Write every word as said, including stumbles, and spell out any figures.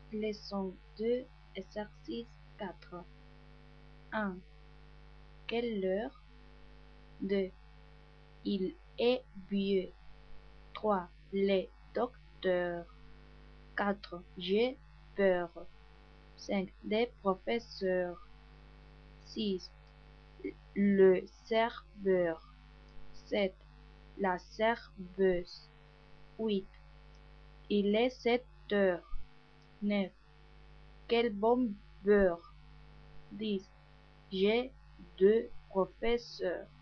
Leçon deux, exercice quatre. un. Quelle heure? deux. Il est vieux. trois. Les docteurs. quatre. J'ai peur. cinq. Des professeurs. six. Le serveur. sept. La serveuse. huit. Il est sept heures. neuf. Quel bon beurre. dix. J'ai deux professeurs.